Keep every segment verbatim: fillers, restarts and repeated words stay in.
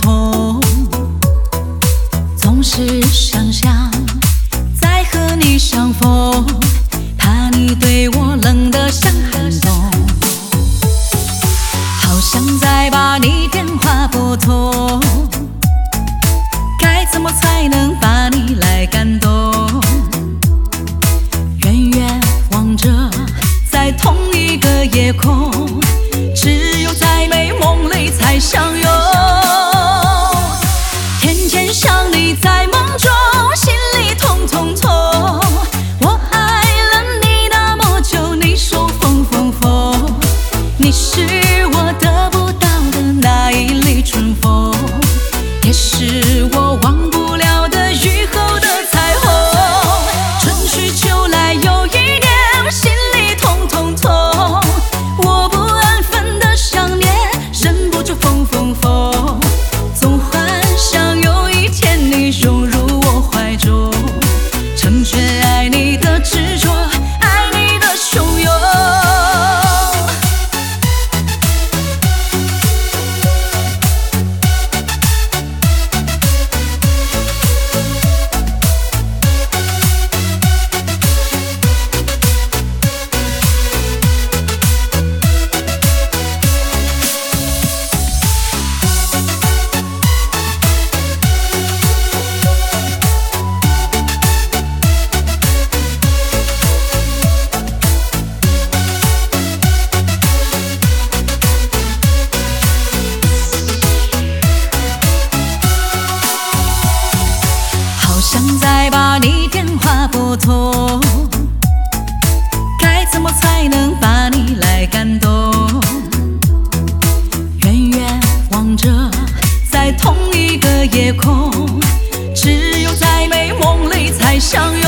痛，总是想象再和你相逢，怕你对我冷得像寒冬。好想再把你电话拨通，该怎么才能把你来感动？远远望着，在同一个夜空，只有在美梦里才相拥。天天想你在梦中，心里痛痛痛。我爱了你那么久，你说风风风，你是我得不到的那一粒春风，也是我忘不了的雨后的彩虹。春去秋来又一年，心里痛痛痛。我不安分的想念，忍不住疯疯疯。总幻想有一天你融入我怀中，成全爱你的执着，爱你的汹涌。想再把你电话拨通，该怎么才能把你来感动？远远望着，在同一个夜空，只有在美梦里才相拥。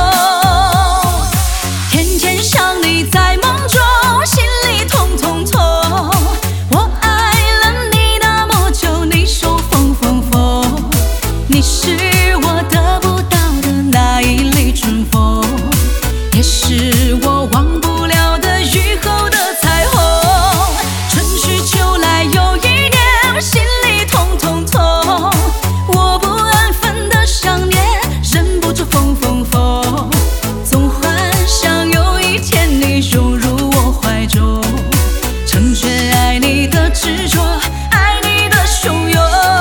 天天想你在梦中，心里痛痛痛。我爱了你那么久，你说风风风，你是我得不到的那一粒春风，也是我忘不了的雨后的彩虹。春去秋来又一年，心里痛痛痛。我不安分的想念，忍不住疯疯疯。总幻想有一天你融入我怀中，成全爱你的执着，爱你的汹涌。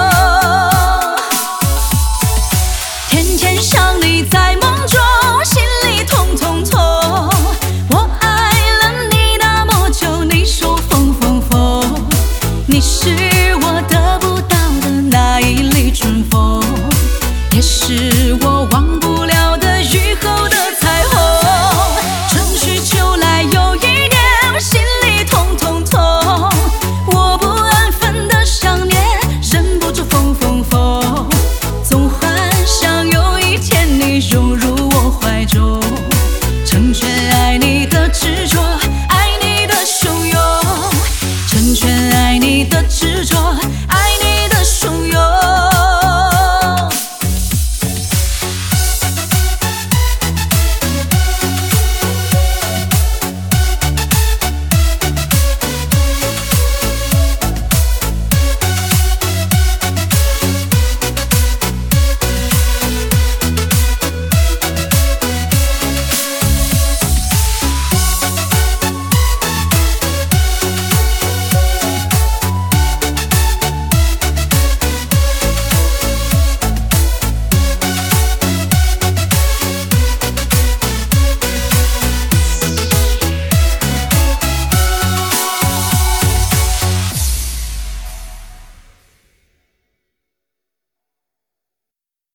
天天想你在梦中，心里痛痛痛。我爱了你那么久，你说风风风，你是我得不到的那一粒春风，也是我忘不了的雨后的彩虹。春去秋来又一年，心里痛痛痛。我不安分的想念，忍不住疯疯疯。总幻想有一天你融入我怀中，成全爱你的执着，爱你的汹涌，成全爱你的